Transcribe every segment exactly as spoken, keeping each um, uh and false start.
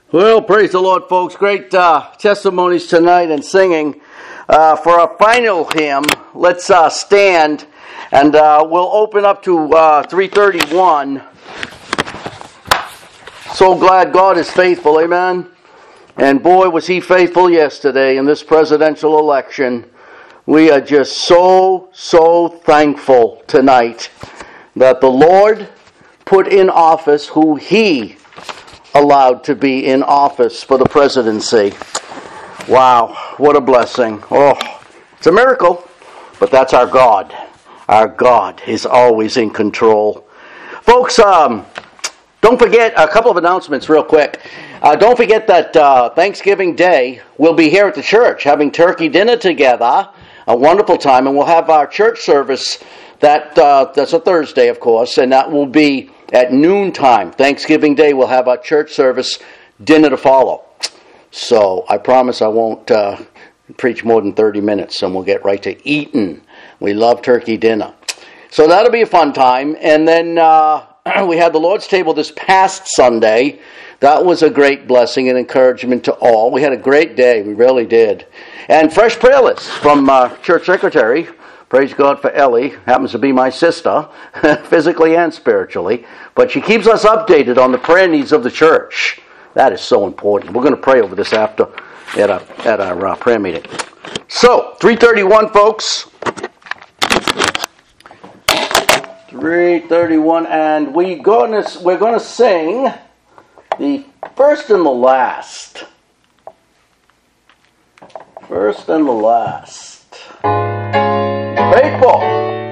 Well, praise the Lord, folks. Great uh, testimonies tonight and singing. Uh, for our final hymn, let's uh, stand, and uh, we'll open up to uh, three thirty-one. So glad God is faithful, amen? And boy, was He faithful yesterday in this presidential election. We are just so, so thankful tonight that the Lord put in office who He allowed to be in office for the presidency. Wow, what a blessing. Oh, it's a miracle, but that's our God. Our God is always in control. Folks, um, don't forget a couple of announcements real quick. Uh, don't forget that uh, Thanksgiving Day, we'll be here at the church having turkey dinner together. A wonderful time, and we'll have our church service. That uh, that's a Thursday, of course, and that will be at noontime. Thanksgiving Day, we'll have our church service, dinner to follow. So I promise I won't uh, preach more than thirty minutes, and we'll get right to eating. We love turkey dinner. So that'll be a fun time. And then uh, we had the Lord's table this past Sunday. That was a great blessing and encouragement to all. We had a great day. We really did. And fresh prayer list from uh, church secretary. Praise God for Ellie. Happens to be my sister, physically and spiritually. But she keeps us updated on the prayer needs of the church. That is so important. We're going to pray over this after at our, at our uh, prayer meeting. So, three thirty-one, folks. three thirty-one, and we gonna, we're going to sing the first and the last. First and the last. Faithful.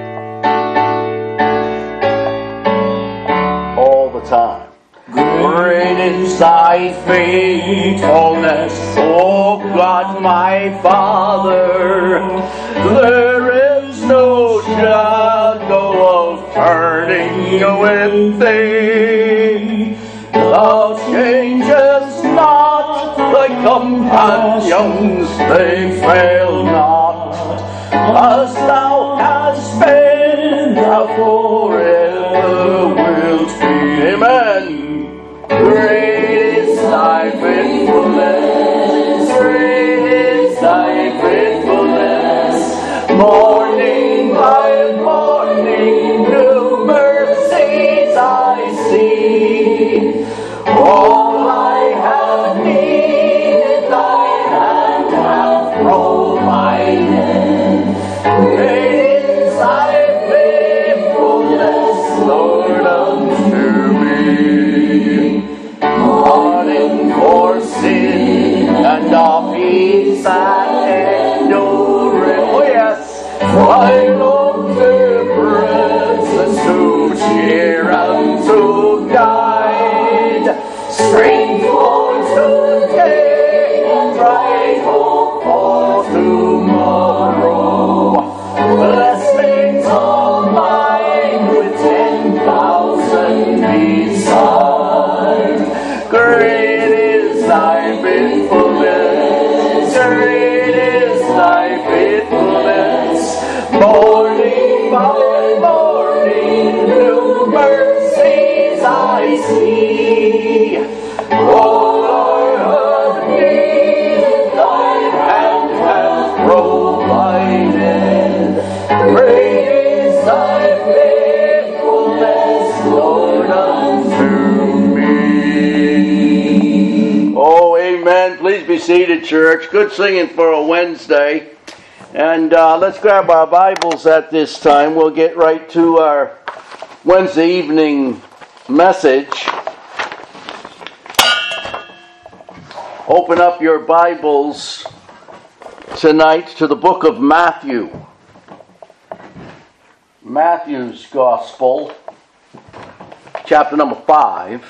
All the time. Great is thy faithfulness, O God my Father. There is no shadow of turning with thee. Thou changest not, thy companions, they fail not. As thou hast been, thou forever wilt be. Amen. Great is thy faithfulness, great is thy faithfulness. Morning by morning, new mercies I see. All I have needed, thy hand hath provided. Great is thy faithfulness, Lord, unto me. Pardon for sin and of peace and endurance. Oh yes, thy long temperance to cheer and to guide. Strength for today and bright hope for tomorrow. Blessings all mine with ten thousand beside. Great is thy faithfulness, great is thy faithfulness. Morning by morning, new mercies I see. All I have needed, thy hand hath provided. Great is thy faithfulness, Lord, unto me. Oh, amen. Please be seated, church. Good singing for a Wednesday. And uh, let's grab our Bibles at this time. We'll get right to our Wednesday evening message. Open up your Bibles tonight to the book of Matthew. Matthew's Gospel, chapter number five.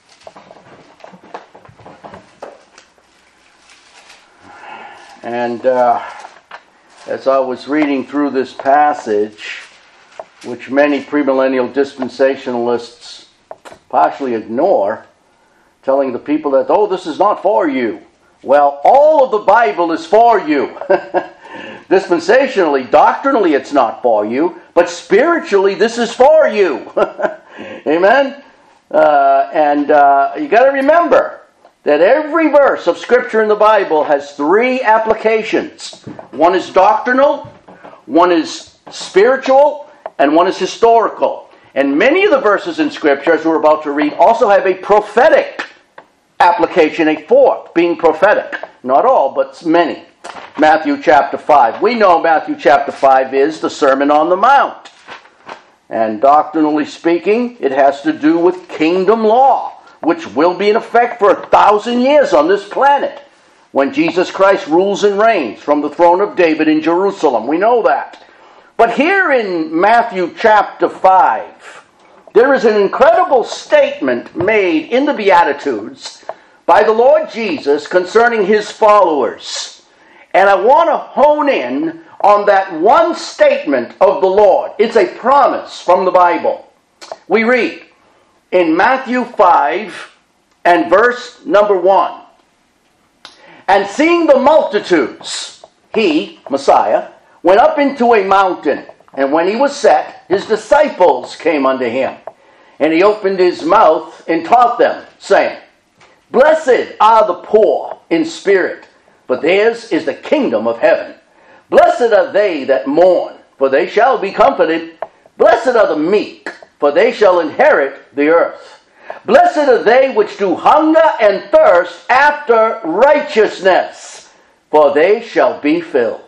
And uh, as I was reading through this passage, which many premillennial dispensationalists partially ignore, telling the people that, oh, this is not for you. Well, all of the Bible is for you. Dispensationally, doctrinally, it's not for you, but spiritually, this is for you. Amen? Uh, and uh, you got to remember, that every verse of Scripture in the Bible has three applications. One is doctrinal, one is spiritual, and one is historical. And many of the verses in Scripture, as we're about to read, also have a prophetic application, a fourth, being prophetic. Not all, but many. Matthew chapter five. We know Matthew chapter five is the Sermon on the Mount. And doctrinally speaking, it has to do with kingdom law, which will be in effect for a thousand years on this planet when Jesus Christ rules and reigns from the throne of David in Jerusalem. We know that. But here in Matthew chapter five, there is an incredible statement made in the Beatitudes by the Lord Jesus concerning his followers. And I want to hone in on that one statement of the Lord. It's a promise from the Bible. We read in Matthew five and verse number one. And seeing the multitudes, he, Messiah, went up into a mountain. And when he was set, his disciples came unto him. And he opened his mouth and taught them, saying, Blessed are the poor in spirit, for theirs is the kingdom of heaven. Blessed are they that mourn, for they shall be comforted. Blessed are the meek, for they shall inherit the earth. Blessed are they which do hunger and thirst after righteousness, for they shall be filled.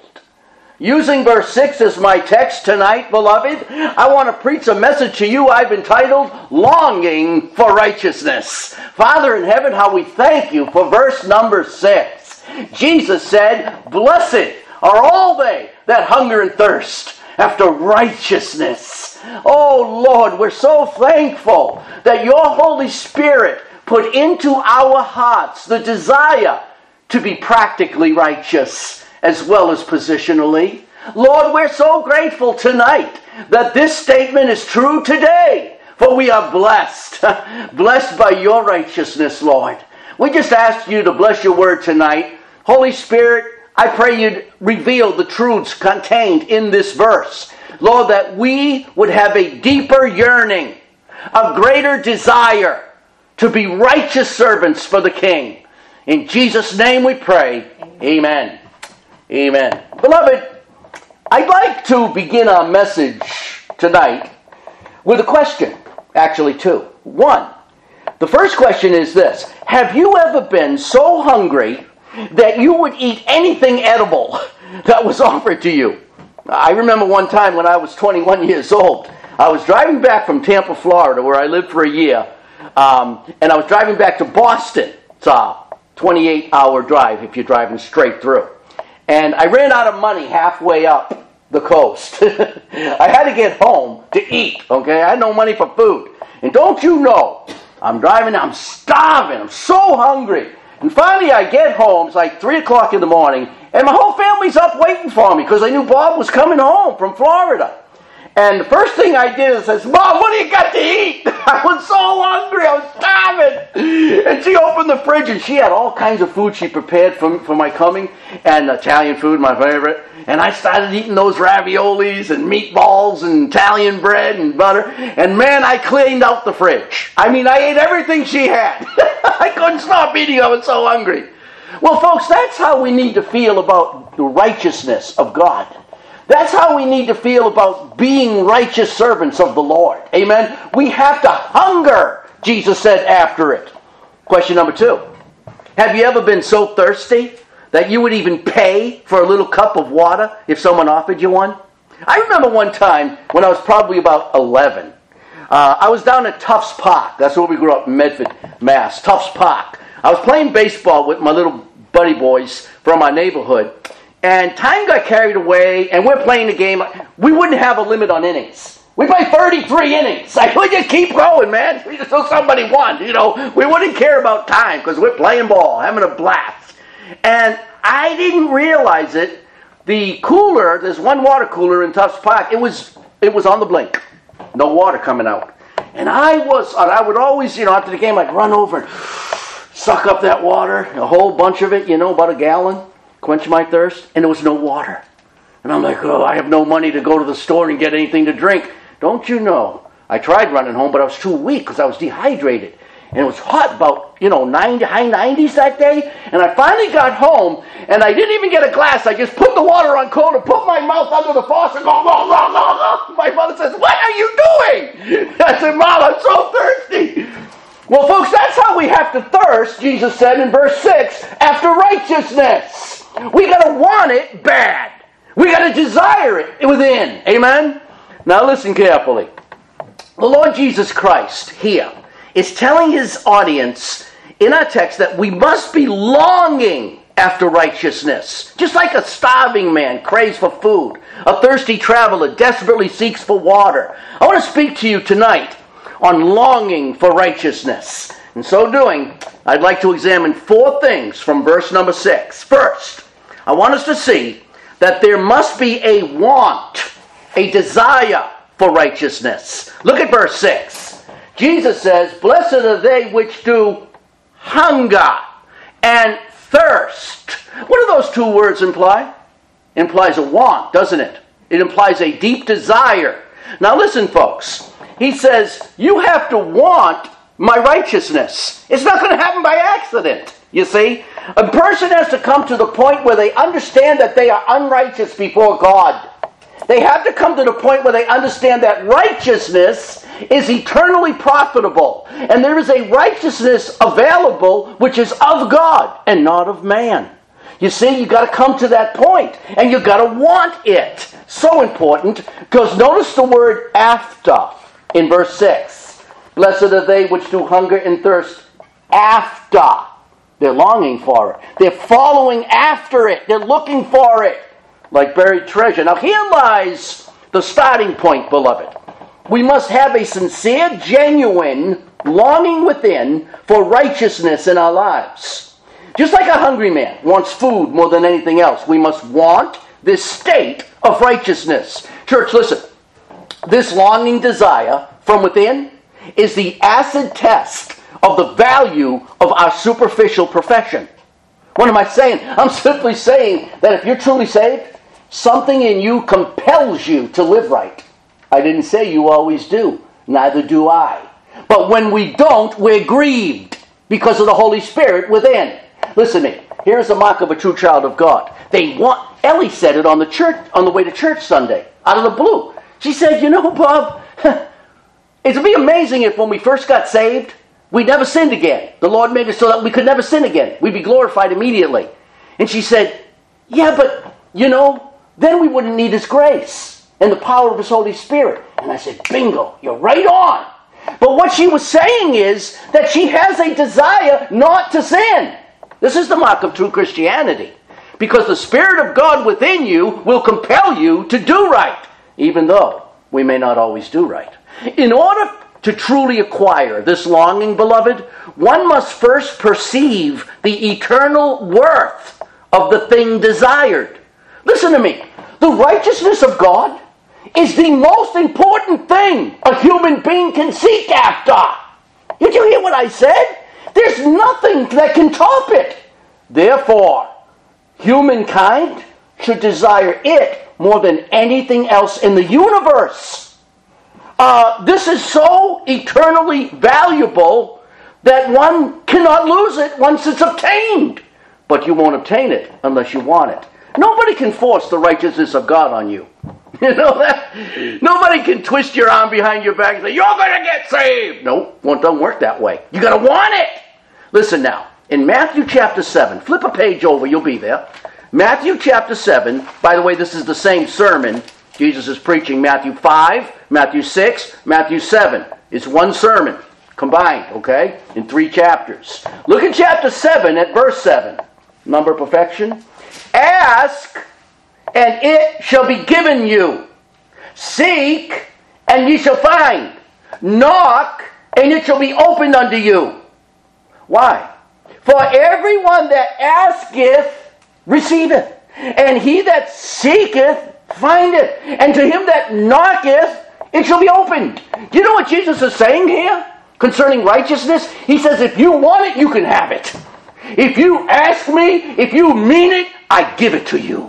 Using verse six as my text tonight, beloved, I want to preach a message to you I've entitled, Longing for Righteousness. Father in heaven, how we thank you for verse number six. Jesus said, Blessed are all they that hunger and thirst after righteousness. Oh Lord, we're so thankful that your Holy Spirit put into our hearts the desire to be practically righteous as well as positionally. Lord, we're so grateful tonight that this statement is true today, for we are blessed, blessed by your righteousness, Lord. We just ask you to bless your word tonight. Holy Spirit, I pray you'd reveal the truths contained in this verse. Lord, that we would have a deeper yearning, a greater desire to be righteous servants for the King. In Jesus' name we pray. Amen. Amen. Beloved, I'd like to begin our message tonight with a question. Actually, two. One, the first question is this. Have you ever been so hungry that you would eat anything edible that was offered to you? I remember one time when I was twenty-one years old. I was driving back from Tampa, Florida, where I lived for a year, um, and I was driving back to Boston. It's a twenty-eight hour drive if you're driving straight through. And I ran out of money halfway up the coast. I had to get home to eat, okay? I had no money for food. And don't you know, I'm driving, I'm starving, I'm so hungry. And finally I get home, it's like three o'clock in the morning, and my whole family's up waiting for me because they knew Bob was coming home from Florida. And the first thing I did is says, Mom, what do you got to eat? I was so hungry, I was starving. And she opened the fridge and she had all kinds of food she prepared for, for my coming. And Italian food, my favorite. And I started eating those raviolis and meatballs and Italian bread and butter. And man, I cleaned out the fridge. I mean, I ate everything she had. I couldn't stop eating, I was so hungry. Well, folks, that's how we need to feel about the righteousness of God. That's how we need to feel about being righteous servants of the Lord. Amen? We have to hunger, Jesus said, after it. Question number two. Have you ever been so thirsty that you would even pay for a little cup of water if someone offered you one? I remember one time when I was probably about eleven. Uh, I was down at Tufts Park. That's where we grew up in Medford, Mass. Tufts Park. I was playing baseball with my little buddy boys from our neighborhood. And time got carried away, and we're playing the game. We wouldn't have a limit on innings. We play thirty-three innings. Like, we just keep going, man. Until somebody won, you know. We wouldn't care about time because we're playing ball, having a blast. And I didn't realize it. The cooler, there's one water cooler in Tufts Park. It was it was on the blink. No water coming out. And I was, I would always, you know, after the game, I'd run over and suck up that water, a whole bunch of it, you know, about a gallon. Quench my thirst, and there was no water. And I'm like, oh, I have no money to go to the store and get anything to drink. Don't you know? I tried running home, but I was too weak because I was dehydrated. And it was hot, about, you know, ninety, high nineties that day. And I finally got home, and I didn't even get a glass. I just put the water on cold and put my mouth under the faucet. Go, go, go, go, go. My mother says, "What are you doing?" I said, "Mom, I'm so thirsty." Well, folks, that's how we have to thirst, Jesus said in verse six, after righteousness. We got to want it bad. We got to desire it within. Amen? Now listen carefully. The Lord Jesus Christ here is telling his audience in our text that we must be longing after righteousness. Just like a starving man craves for food, a thirsty traveler desperately seeks for water. I want to speak to you tonight on longing for righteousness. In so doing, I'd like to examine four things from verse number six. First, I want us to see that there must be a want, a desire for righteousness. Look at verse six. Jesus says, "Blessed are they which do hunger and thirst." What do those two words imply? It implies a want, doesn't it? It implies a deep desire. Now listen, folks. He says, you have to want my righteousness. It's not going to happen by accident, you see. A person has to come to the point where they understand that they are unrighteous before God. They have to come to the point where they understand that righteousness is eternally profitable. And there is a righteousness available which is of God and not of man. You see, you've got to come to that point, and you've got to want it. So important, because notice the word after in verse six. Blessed are they which do hunger and thirst after. They're longing for it. They're following after it. They're looking for it like buried treasure. Now here lies the starting point, beloved. We must have a sincere, genuine longing within for righteousness in our lives. Just like a hungry man wants food more than anything else, we must want this state of righteousness. Church, listen. This longing desire from within is the acid test of the value of our superficial profession. What am I saying? I'm simply saying that if you're truly saved, something in you compels you to live right. I didn't say you always do. Neither do I. But when we don't, we're grieved because of the Holy Spirit within. Listen to me. Here's the mark of a true child of God. They want. Ellie said it on the church on the way to church Sunday, out of the blue. She said, "You know, Bob, it'd be amazing if when we first got saved, we never sinned again. The Lord made it so that we could never sin again. We'd be glorified immediately." And she said, "Yeah, but, you know, then we wouldn't need His grace and the power of His Holy Spirit." And I said, bingo, you're right on. But what she was saying is that she has a desire not to sin. This is the mark of true Christianity. Because the Spirit of God within you will compel you to do right, even though we may not always do right. In order to truly acquire this longing, beloved, one must first perceive the eternal worth of the thing desired. Listen to me. The righteousness of God is the most important thing a human being can seek after. Did you hear what I said? There's nothing that can top it. Therefore, humankind should desire it more than anything else in the universe. Uh, this is so eternally valuable that one cannot lose it once it's obtained. But you won't obtain it unless you want it. Nobody can force the righteousness of God on you. You know that? Nobody can twist your arm behind your back and say, "You're going to get saved." No, well, it doesn't work that way. You got to want it. Listen now. In Matthew chapter seven, flip a page over, you'll be there. Matthew chapter seven, by the way, this is the same sermon Jesus is preaching. Matthew five, Matthew six, Matthew seven. It's one sermon combined, okay, in three chapters. Look at chapter seven at verse seven. Number of perfection. Ask, and it shall be given you. Seek, and ye shall find. Knock, and it shall be opened unto you. Why? For everyone that asketh, receiveth. And he that seeketh, findeth. And to him that knocketh, it shall be opened. Do you know what Jesus is saying here concerning righteousness? He says, if you want it, you can have it. If you ask me, if you mean it, I give it to you.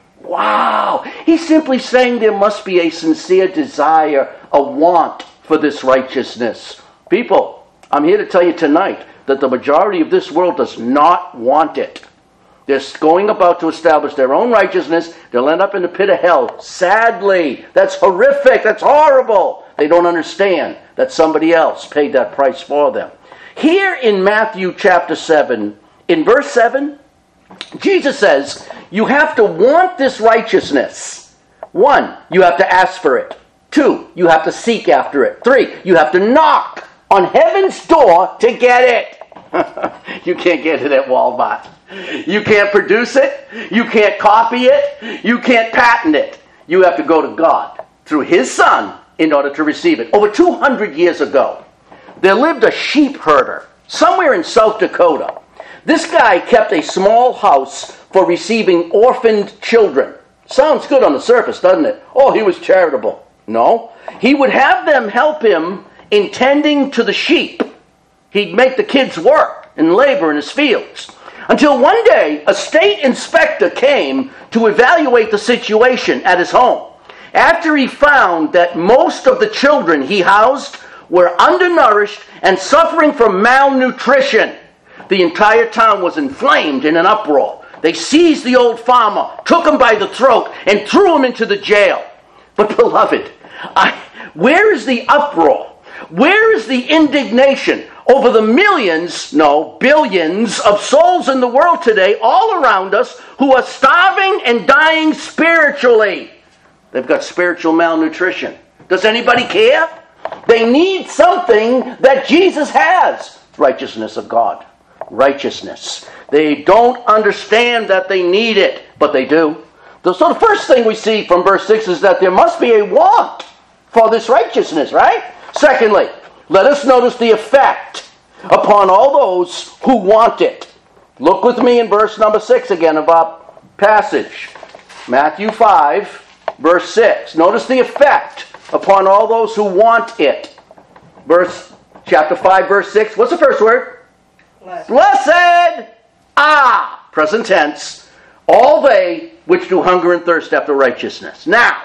Wow. He's simply saying there must be a sincere desire, a want for this righteousness. People, I'm here to tell you tonight that the majority of this world does not want it. They're going about to establish their own righteousness. They'll end up in the pit of hell. Sadly, that's horrific. That's horrible. They don't understand that somebody else paid that price for them. Here in Matthew chapter seven, in verse seven, Jesus says, you have to want this righteousness. One, you have to ask for it. Two, you have to seek after it. Three, you have to knock on heaven's door to get it. You can't get it at Walmart. You can't produce it. You can't copy it. You can't patent it. You have to go to God through His Son in order to receive it. Over two hundred years ago, there lived a sheep herder somewhere in South Dakota. This guy kept a small house for receiving orphaned children. Sounds good on the surface, doesn't it? Oh, he was charitable. No. He would have them help him in tending to the sheep. He'd make the kids work and labor in his fields. Until one day, a state inspector came to evaluate the situation at his home. After he found that most of the children he housed were undernourished and suffering from malnutrition, the entire town was inflamed in an uproar. They seized the old farmer, took him by the throat, and threw him into the jail. But beloved, I, where is the uproar? Where is the indignation over the millions, no, billions of souls in the world today, all around us, who are starving and dying spiritually? They've got spiritual malnutrition. Does anybody care? They need something that Jesus has. Righteousness of God. Righteousness. They don't understand that they need it, but they do. So the first thing we see from verse six is that there must be a want for this righteousness, right? Secondly, let us notice the effect upon all those who want it. Look with me in verse number six again of our passage. Matthew five, verse six. Notice the effect upon all those who want it. Verse, chapter five, verse six. What's the first word? Blessed. Blessed. Ah, present tense. All they which do hunger and thirst after righteousness. Now,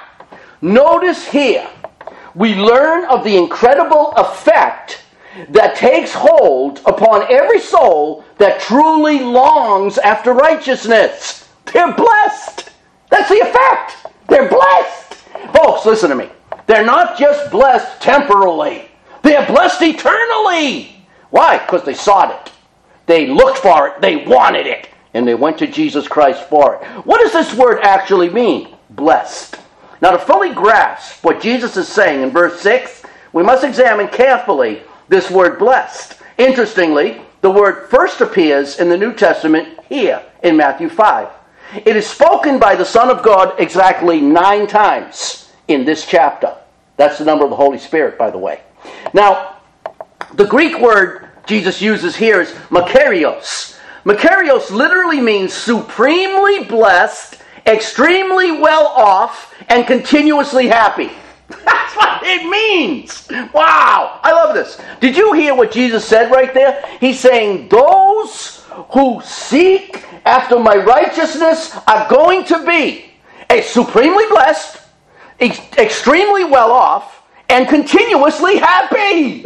notice here, we learn of the incredible effect that takes hold upon every soul that truly longs after righteousness. They're blessed. That's the effect. They're blessed. Folks, listen to me. They're not just blessed temporally. They're blessed eternally. Why? Because they sought it. They looked for it. They wanted it. And they went to Jesus Christ for it. What does this word actually mean? Blessed. Now, to fully grasp what Jesus is saying in verse six, we must examine carefully this word blessed. Interestingly, the word first appears in the New Testament here in Matthew five. It is spoken by the Son of God exactly nine times in this chapter. That's the number of the Holy Spirit, by the way. Now, the Greek word Jesus uses here is makarios. Makarios literally means supremely blessed, extremely well off, and continuously happy. That's what it means. Wow, I love this. Did you hear what Jesus said right there? He's saying, those who seek after my righteousness are going to be a supremely blessed, ex- extremely well off, and continuously happy.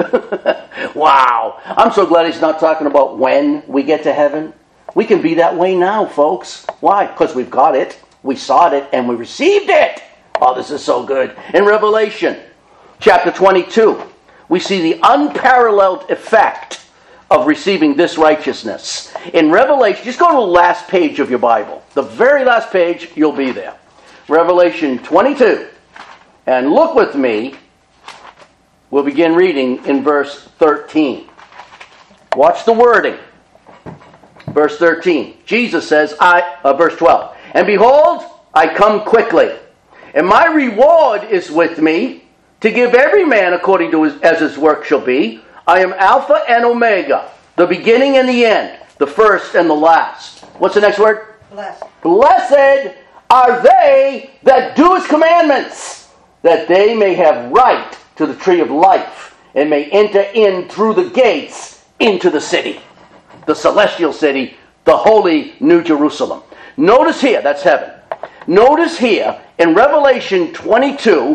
Wow. I'm so glad he's not talking about when we get to heaven. We can be that way now, folks. Why? Because we've got it, we sought it, and we received it. Oh, this is so good. In Revelation chapter twenty-two, we see the unparalleled effect of receiving this righteousness. In Revelation, just go to the last page of your Bible. The very last page, you'll be there. Revelation twenty-two. And look with me. We'll begin reading in verse thirteen. Watch the wording. Verse thirteen. Jesus says, I, uh, verse twelve. And behold, I come quickly, and my reward is with me, to give every man according to his, as his work shall be. I am Alpha and Omega, the beginning and the end, the first and the last. What's the next word? Blessed. Blessed are they that do his commandments, that they may have right to the tree of life, and may enter in through the gates into the city, the celestial city, the holy New Jerusalem. Notice here, that's heaven. Notice here, in Revelation twenty-two,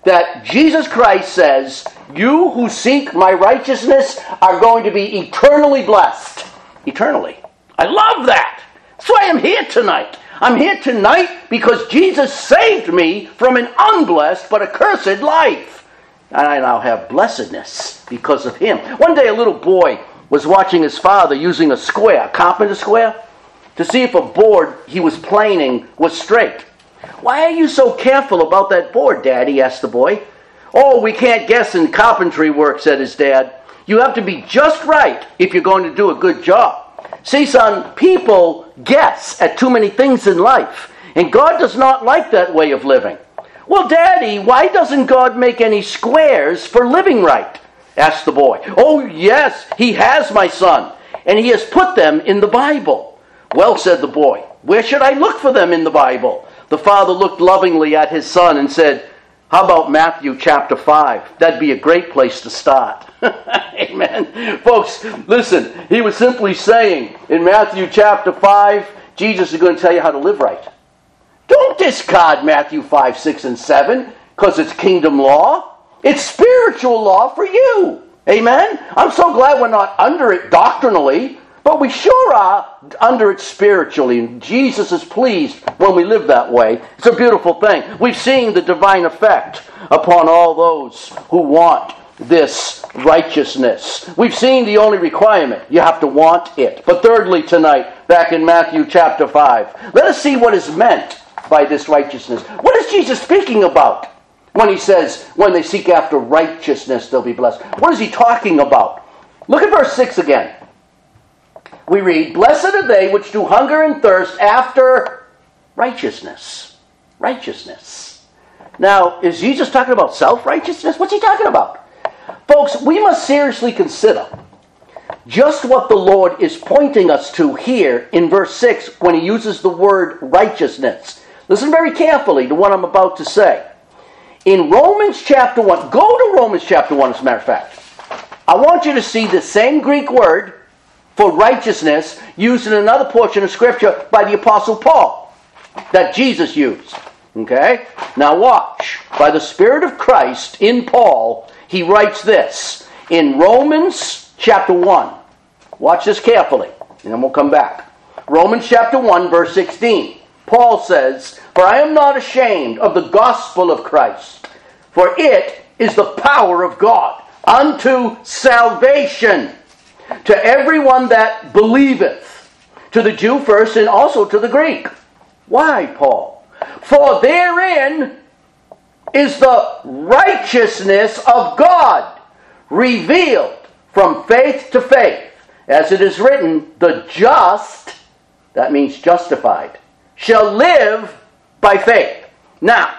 that Jesus Christ says, you who seek my righteousness are going to be eternally blessed. Eternally. I love that. That's why I'm here tonight. I'm here tonight because Jesus saved me from an unblessed but accursed life. And I now have blessedness because of him. One day a little boy was watching his father using a square, a carpenter square, to see if a board he was planing was straight. Why are you so careful about that board, Daddy? Asked the boy. Oh, we can't guess in carpentry work, said his dad. You have to be just right if you're going to do a good job. See, son, people guess at too many things in life, and God does not like that way of living. Well, Daddy, why doesn't God make any squares for living right? Asked the boy. Oh, yes, he has, my son, and he has put them in the Bible. Well, said the boy, where should I look for them in the Bible? The father looked lovingly at his son and said, how about Matthew chapter five? That'd be a great place to start. Amen. Folks, listen, he was simply saying in Matthew chapter five, Jesus is going to tell you how to live right. Don't discard Matthew five, six, and seven because it's kingdom law. It's spiritual law for you. Amen? I'm so glad we're not under it doctrinally, but we sure are under it spiritually. And Jesus is pleased when we live that way. It's a beautiful thing. We've seen the divine effect upon all those who want this righteousness. We've seen the only requirement. You have to want it. But thirdly tonight, back in Matthew chapter five, let us see what is meant by this righteousness. What is Jesus speaking about when he says, when they seek after righteousness, they'll be blessed? What is he talking about? Look at verse six again. We read, blessed are they which do hunger and thirst after righteousness. Righteousness. Now, is Jesus talking about self-righteousness? What's he talking about? Folks, we must seriously consider just what the Lord is pointing us to here in verse six when he uses the word righteousness. Listen very carefully to what I'm about to say. In Romans chapter one, go to Romans chapter one as a matter of fact. I want you to see the same Greek word for righteousness used in another portion of Scripture by the Apostle Paul that Jesus used. Okay? Now watch. By the Spirit of Christ in Paul, he writes this in Romans chapter one. Watch this carefully, and then we'll come back. Romans chapter one, verse sixteen. Paul says, for I am not ashamed of the gospel of Christ, for it is the power of God unto salvation to everyone that believeth, to the Jew first and also to the Greek. Why, Paul? For therein is the righteousness of God revealed from faith to faith. As it is written, the just, that means justified, shall live by faith. Now,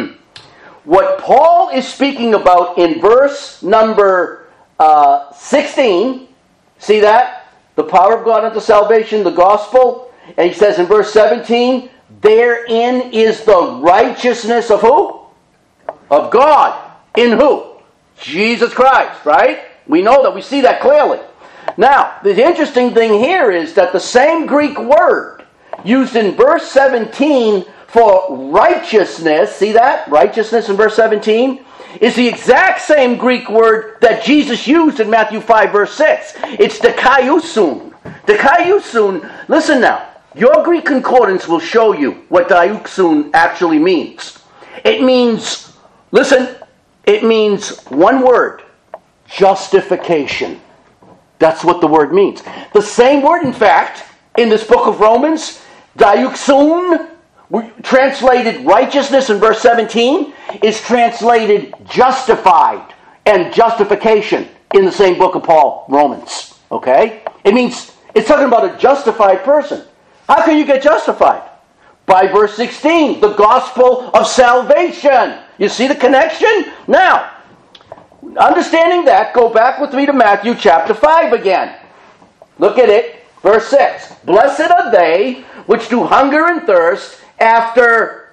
what Paul is speaking about in verse number uh, sixteen, see that? The power of God unto salvation, the gospel. And he says in verse seventeen, therein is the righteousness of who? Of God. In who? Jesus Christ, right? We know that. We see that clearly. Now, the interesting thing here is that the same Greek word used in verse seventeen for righteousness, see that? Righteousness in verse seventeen, is the exact same Greek word that Jesus used in Matthew five, verse six. It's dikaiousun. Dikaiousun, listen now. Your Greek concordance will show you what dikaiousun actually means. It means, listen, it means one word, justification. That's what the word means. The same word, in fact, in this book of Romans, dikaiousun, translated righteousness in verse seventeen, is translated justified and justification in the same book of Paul, Romans. Okay? It means, it's talking about a justified person. How can you get justified? By verse sixteen, the gospel of salvation. You see the connection? Now, understanding that, go back with me to Matthew chapter five again. Look at it, verse six. Blessed are they which do hunger and thirst after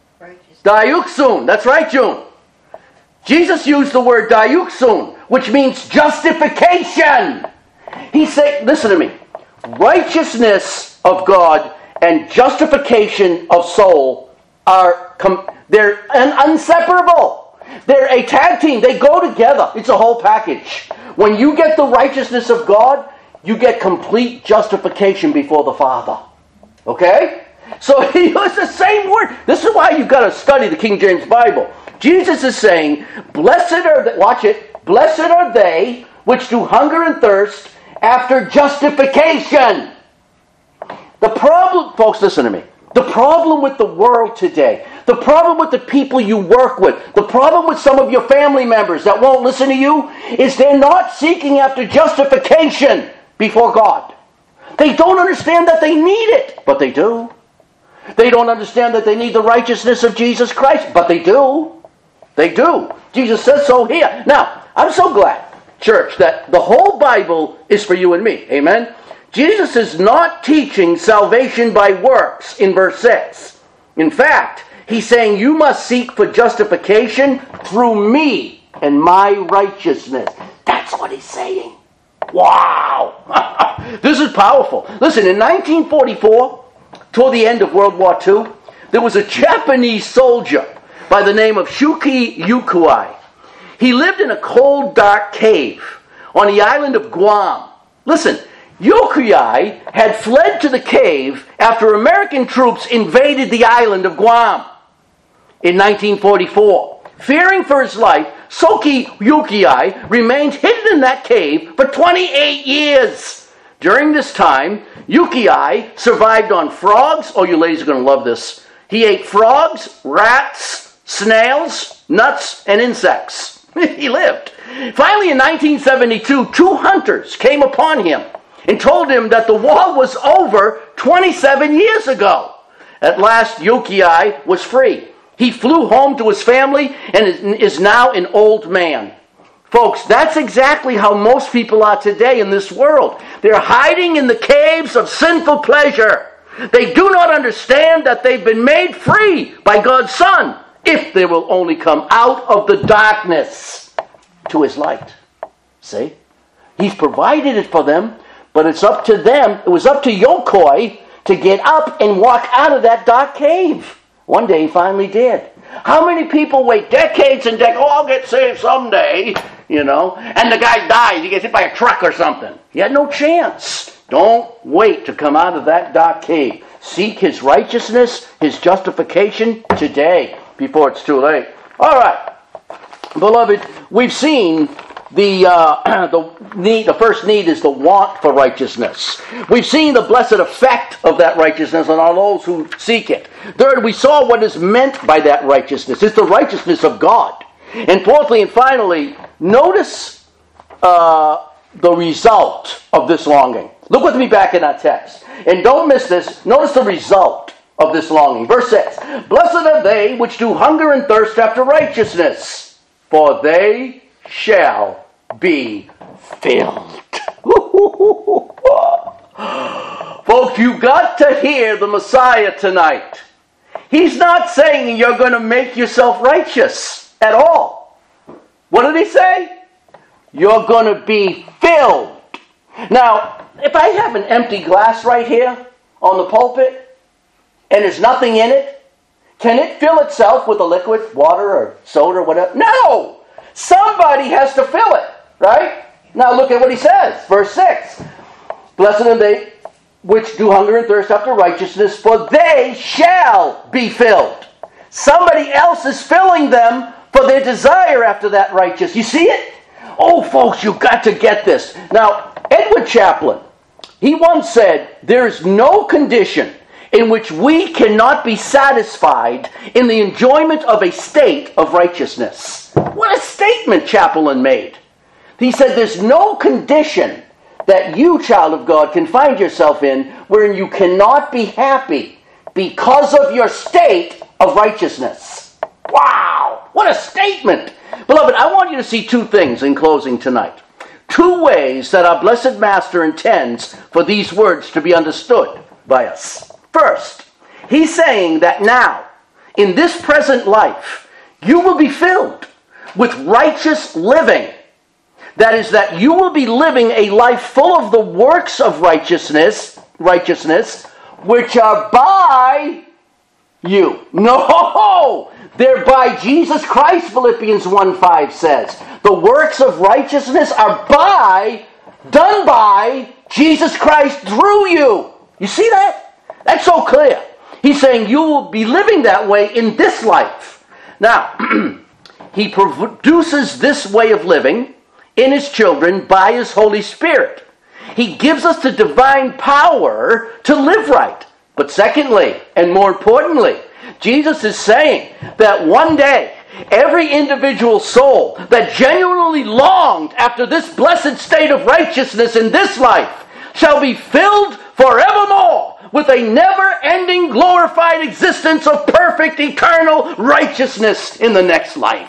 dikaiousun. That's right, June. Jesus used the word dikaiousun, which means justification. He said, listen to me, righteousness of God and justification of soul are com- they're inseparable. They're a tag team. They go together. It's a whole package. When you get the righteousness of God, you get complete justification before the Father. Okay? So he used the same word. This is why you've got to study the King James Bible. Jesus is saying, blessed are they, watch it, blessed are they which do hunger and thirst after justification. The problem, folks, listen to me. The problem with the world today, the problem with the people you work with, the problem with some of your family members that won't listen to you, is they're not seeking after justification before God. They don't understand that they need it, but they do. They don't understand that they need the righteousness of Jesus Christ, but they do. They do. Jesus says so here. Now, I'm so glad, church, that the whole Bible is for you and me. Amen? Jesus is not teaching salvation by works in verse six. In fact, he's saying you must seek for justification through me and my righteousness. That's what he's saying. Wow! This is powerful. Listen, in nineteen forty-four, toward the end of World War Two, there was a Japanese soldier by the name of Shuki Yukuai. He lived in a cold, dark cave on the island of Guam. Listen, Yukuai had fled to the cave after American troops invaded the island of Guam in nineteen forty-four. Fearing for his life, Soki Yukiai remained hidden in that cave for twenty-eight years. During this time, Yukiai survived on frogs. Oh, you ladies are going to love this. He ate frogs, rats, snails, nuts, and insects. He lived. Finally, in nineteen seventy-two, two hunters came upon him and told him that the war was over twenty-seven years ago. At last, Yukiai was free. He flew home to his family and is now an old man. Folks, that's exactly how most people are today in this world. They're hiding in the caves of sinful pleasure. They do not understand that they've been made free by God's Son if they will only come out of the darkness to his light. See? He's provided it for them, but it's up to them. It was up to Yokoi to get up and walk out of that dark cave. One day he finally did. How many people wait decades and decades, oh, I'll get saved someday, you know, and the guy dies, he gets hit by a truck or something. He had no chance. Don't wait to come out of that dark cave. Seek his righteousness, his justification today before it's too late. All right, beloved, we've seen the uh, the need. The first need is the want for righteousness. We've seen the blessed effect of that righteousness on all those who seek it. Third, we saw what is meant by that righteousness. It's the righteousness of God. And fourthly and finally, notice uh, the result of this longing. Look with me back in our text. And don't miss this. Notice the result of this longing. Verse six. Blessed are they which do hunger and thirst after righteousness, for they shall be filled. Folks, you got to hear the Messiah tonight. He's not saying you're going to make yourself righteous at all. What did he say? You're going to be filled. Now, if I have an empty glass right here on the pulpit and there's nothing in it, can it fill itself with a liquid, water or soda or whatever? No! Somebody has to fill it, right? Now look at what he says. Verse six. Blessed are they which do hunger and thirst after righteousness, for they shall be filled. Somebody else is filling them for their desire after that righteousness. You see it? Oh, folks, you've got to get this. Now, Edward Chaplin, he once said, there is no condition in which we cannot be satisfied in the enjoyment of a state of righteousness. What a statement Chaplin made. He said there's no condition that you, child of God, can find yourself in wherein you cannot be happy because of your state of righteousness. Wow! What a statement! Beloved, I want you to see two things in closing tonight. Two ways that our blessed Master intends for these words to be understood by us. First, he's saying that now, in this present life, you will be filled with righteous living. That is, that you will be living a life full of the works of righteousness, righteousness, which are by you. No! They're by Jesus Christ, Philippians one five says. The works of righteousness are by, done by Jesus Christ through you. You see that? That's so clear. He's saying you will be living that way in this life. Now, he produces this way of living in his children by his Holy Spirit. He gives us the divine power to live right. But secondly, and more importantly, Jesus is saying that one day, every individual soul that genuinely longed after this blessed state of righteousness in this life shall be filled forevermore with a never-ending glorified existence of perfect eternal righteousness in the next life.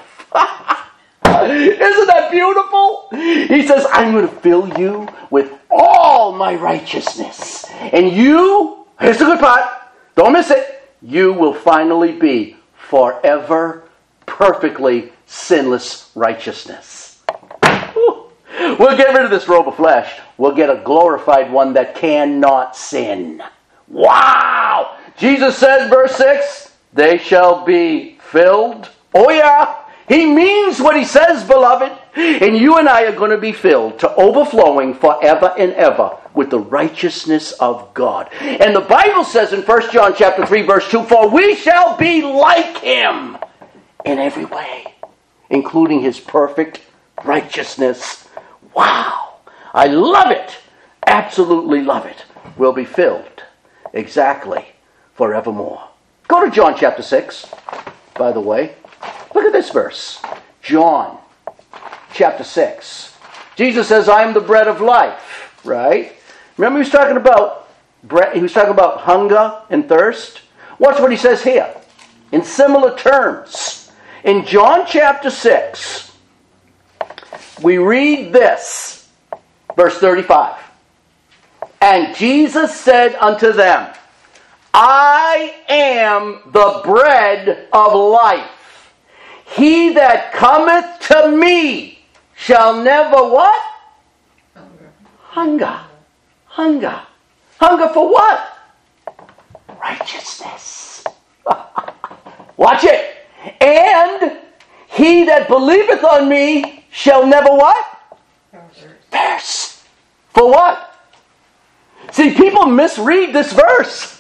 Isn't that beautiful? He says, I'm going to fill you with all my righteousness. And you, here's the good part, don't miss it, you will finally be forever perfectly sinless righteousness. Whew. We'll get rid of this robe of flesh. We'll get a glorified one that cannot sin. Wow! Jesus says, verse six, they shall be filled. Oh yeah! He means what he says, beloved. And you and I are going to be filled to overflowing forever and ever with the righteousness of God. And the Bible says in First John chapter three, verse two, for we shall be like him in every way, including his perfect righteousness. Wow! I love it. Absolutely love it. We'll be filled exactly forevermore. Go to John chapter six, by the way. Look at this verse. John chapter six. Jesus says, I am the bread of life. Right? Remember he was talking about bread, he was talking about hunger and thirst. Watch what he says here. In similar terms. In John chapter six, we read this. Verse thirty-five. And Jesus said unto them, I am the bread of life. He that cometh to me shall never what? Hunger. Hunger. Hunger. Hunger for what? Righteousness. Watch it. And he that believeth on me shall never what? Thirst. Thirst. For what? See, people misread this verse.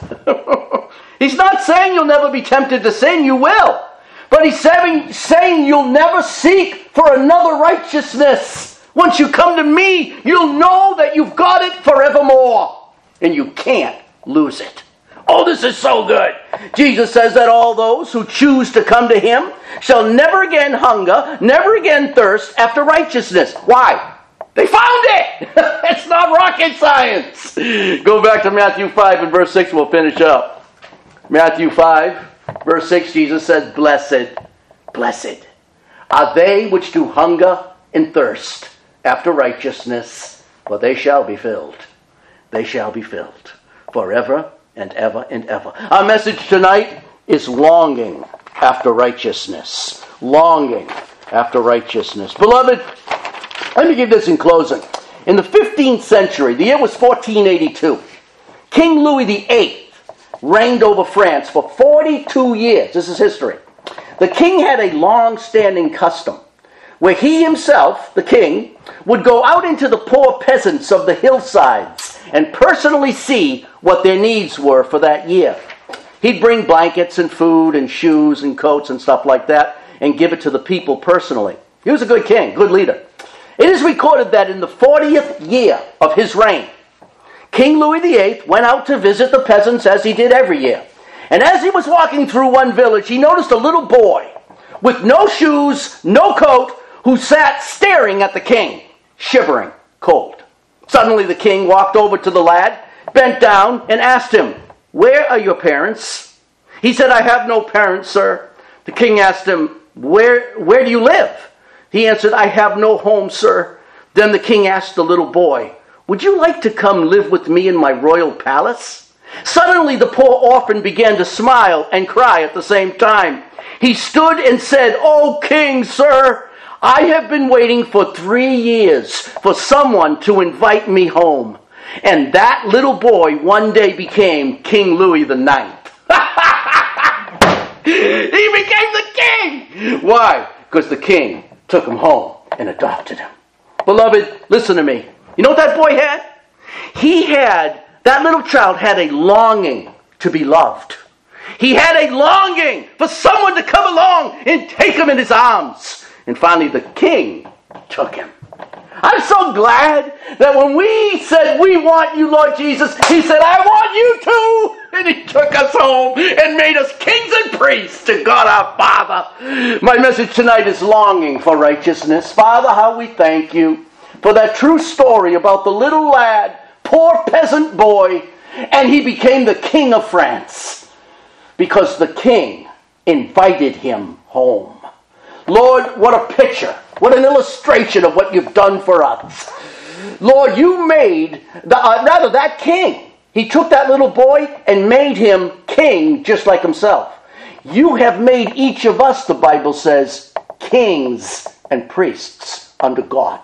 He's not saying you'll never be tempted to sin. You will. But he's saying, saying you'll never seek for another righteousness. Once you come to me, you'll know that you've got it forevermore. And you can't lose it. Oh, this is so good. Jesus says that all those who choose to come to him shall never again hunger, never again thirst after righteousness. Why? They found it. It's not rocket science. Go back to Matthew five and verse six. We'll finish up. Matthew five. Verse six, Jesus says, Blessed, blessed are they which do hunger and thirst after righteousness, for they shall be filled. They shall be filled forever and ever and ever. Our message tonight is longing after righteousness. Longing after righteousness. Beloved, let me give this in closing. In the fifteenth century, the year was fourteen eighty-two, King Louis the Eighth reigned over France for forty-two years. This is history. The king had a long-standing custom where he himself, the king, would go out into the poor peasants of the hillsides and personally see what their needs were for that year. He'd bring blankets and food and shoes and coats and stuff like that and give it to the people personally. He was a good king, good leader. It is recorded that in the fortieth year of his reign, King Louis the Eighth went out to visit the peasants as he did every year. And as he was walking through one village, he noticed a little boy with no shoes, no coat, who sat staring at the king, shivering, cold. Suddenly the king walked over to the lad, bent down, and asked him, Where are your parents? He said, I have no parents, sir. The king asked him, Where, where do you live? He answered, I have no home, sir. Then the king asked the little boy, Would you like to come live with me in my royal palace? Suddenly the poor orphan began to smile and cry at the same time. He stood and said, "O king, sir, I have been waiting for three years for someone to invite me home." And that little boy one day became King Louis the Ninth. He became the king king! Why? Because the king took him home and adopted him. Beloved, listen to me. You know what that boy had? He had, that little child had a longing to be loved. He had a longing for someone to come along and take him in his arms. And finally the king took him. I'm so glad that when we said, we want you, Lord Jesus, he said, I want you too. And he took us home and made us kings and priests to God our Father. My message tonight is longing for righteousness. Father, how we thank you for that true story about the little lad, poor peasant boy, and he became the king of France because the king invited him home. Lord, what a picture. What an illustration of what you've done for us. Lord, you made, the, uh, rather that king. He took that little boy and made him king just like himself. You have made each of us, the Bible says, kings and priests unto God.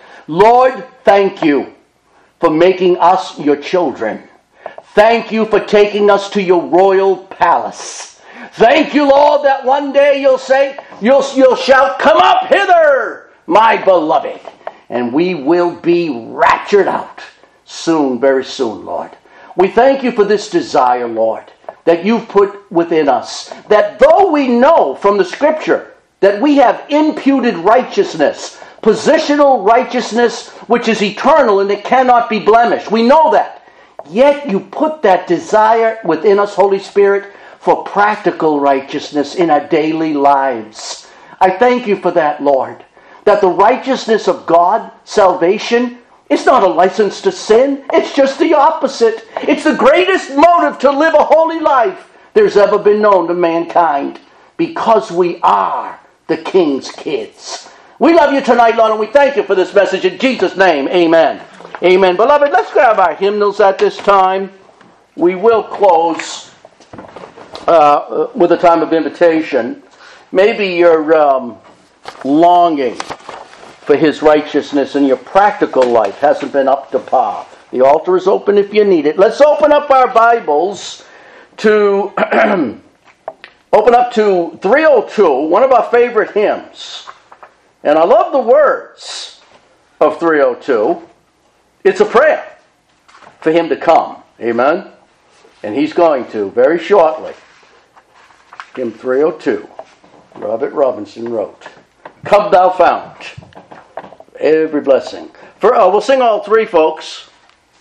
Lord, thank you for making us your children. Thank you for taking us to your royal palace. Thank you, Lord, that one day you'll say, you'll, you'll shout, come up hither, my beloved. And we will be raptured out soon, very soon, Lord. We thank you for this desire, Lord, that you've put within us. That though we know from the Scripture that we have imputed righteousness, positional righteousness, which is eternal and it cannot be blemished. We know that. Yet you put that desire within us, Holy Spirit, for practical righteousness in our daily lives. I thank you for that, Lord. That the righteousness of God, salvation, is not a license to sin. It's just the opposite. It's the greatest motive to live a holy life there's ever been known to mankind. Because we are the King's kids. We love you tonight, Lord, and we thank you for this message. In Jesus' name, amen. Amen. Beloved, let's grab our hymnals at this time. We will close uh, with a time of invitation. Maybe you're um, longing for His righteousness and your practical life hasn't been up to par. The altar is open if you need it. Let's open up our Bibles to open up to three oh two, one of our favorite hymns. And I love the words of three oh two. It's a prayer for Him to come. Amen? And He's going to very shortly. Hymn three oh two. Robert Robinson wrote, Come thou fount, every blessing. For, oh, we'll sing all three, folks.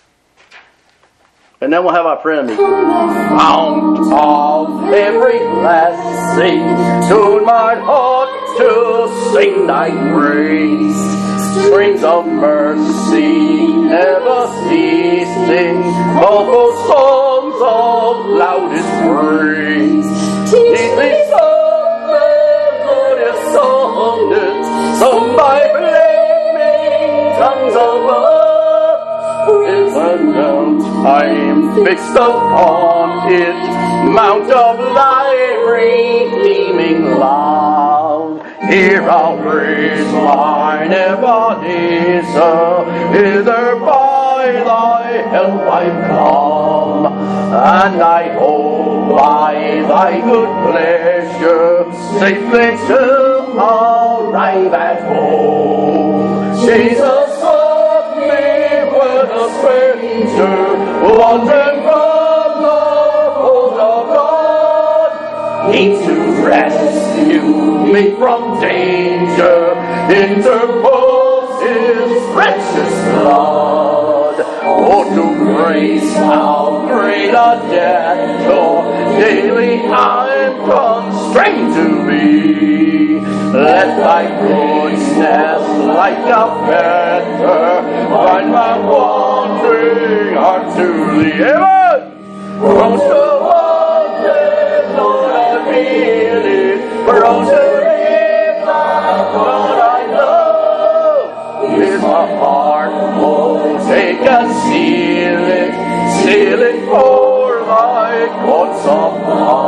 And then we'll have our prayer meeting. Fount of every blessing, tune my heart to sing thy praise. Springs of mercy, never ceasing, awful songs of loudest praise. Teach me some melodious songs, sung by flaming tongues above. If a note I am fixed upon it, mount of thy redeeming love. Here I'll raise mine Ebenezer, hither by thy help I've come, and I hope by thy good pleasure safely to arrive at home. Jesus of me when a stranger, wandering from the fold of God, needs to rescue me from danger, interpose His precious blood. Oh, to grace how great a debt, daily I'm constrained to be. Let thy goodness like a fetter bind my wandering heart to thee. Amen! Most of all, Lord, I feel it, for God I love is my heart. Oh, take and seal it, seal it for thy courts of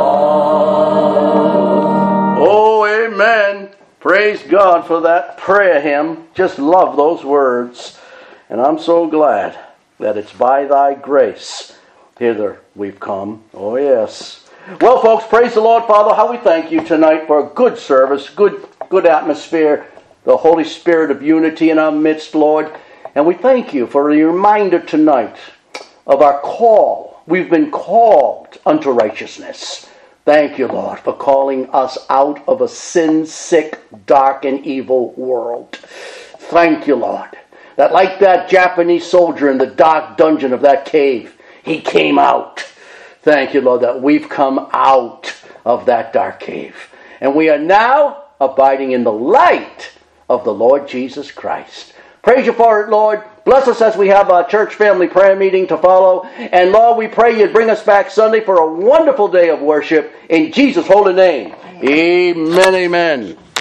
love. Oh, amen. Praise God for that prayer hymn. Just love those words. And I'm so glad that it's by thy grace hither we've come. Oh, yes. Well, folks, praise the Lord, Father, how we thank you tonight for a good service, good, good atmosphere, the Holy Spirit of unity in our midst, Lord. And we thank you for the reminder tonight of our call. We've been called unto righteousness. Thank you, Lord, for calling us out of a sin-sick, dark, and evil world. Thank you, Lord, that like that Japanese soldier in the dark dungeon of that cave, he came out. Thank you, Lord, that we've come out of that dark cave. And we are now abiding in the light of the Lord Jesus Christ. Praise you for it, Lord. Bless us as we have our church family prayer meeting to follow. And Lord, we pray you'd bring us back Sunday for a wonderful day of worship. In Jesus' holy name. Amen, amen.